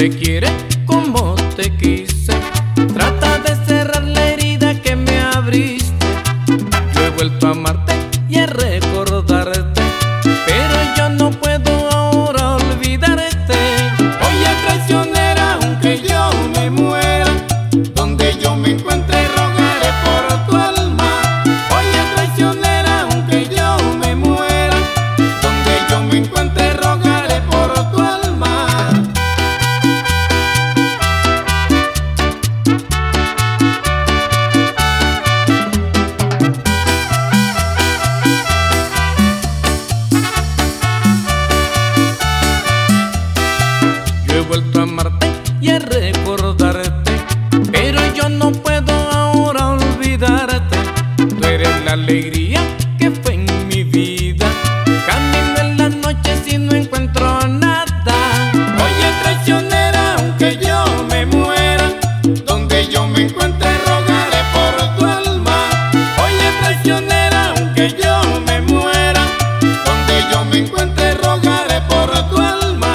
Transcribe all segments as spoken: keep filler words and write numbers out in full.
se quiere como te quise, trata de cerrar la herida que me abriste. Yo he vuelto a amarte y a recordarte, pero yo no puedo ahora olvidarte. Oye, traicionera, aunque yo me muera, donde yo me encuentre rogaré por tu alma. Oye, traicionera, aunque yo me muera, donde yo me encuentre rogaré por tu alma. Yo he vuelto a amarte y a recordarte, pero yo no puedo ahora olvidarte. Tú eres la alegría que fue en mi vida, camino en la noche si no encuentro nada. Oye, traicionera, aunque yo me muera, donde yo me encuentre rogaré por tu alma. Oye, traicionera, aunque yo me muera, donde yo me encuentre rogaré por tu alma.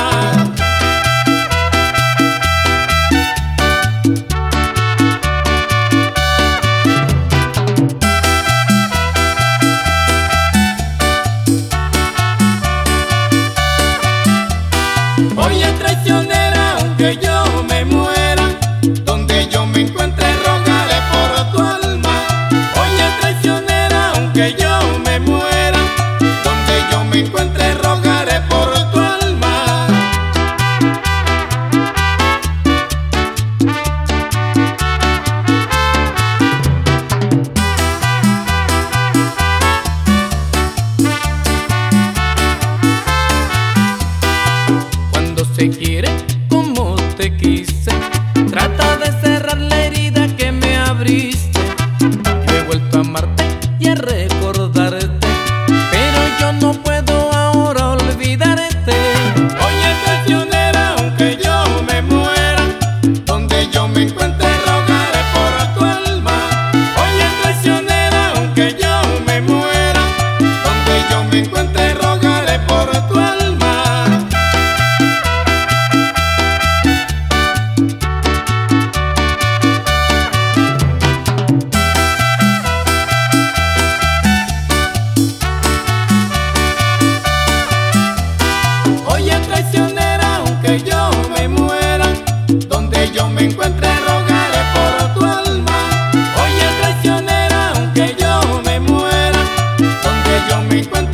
Oye, traicionera, aunque yo me muera, donde yo me encuentre rogaré por tu alma. Oye, traicionera, aunque yo me muera, donde yo me encuentre rogaré por tu alma. Cuando se quiere como te quise, trata de cerrar la herida que me abriste. Yo he vuelto a amarte y a recordarte, pero yo no puedo ahora olvidarte. Oye, traicionera, aunque yo me muera, donde yo me encuentre rogaré por tu alma. Oye, traicionera, aunque yo me muera, donde yo me encuentre rogaré por tu alma. Oye, traicionera, aunque yo me muera, donde yo me encuentre rogaré por tu alma. Oye, traicionera, aunque yo me muera, donde yo me encuentre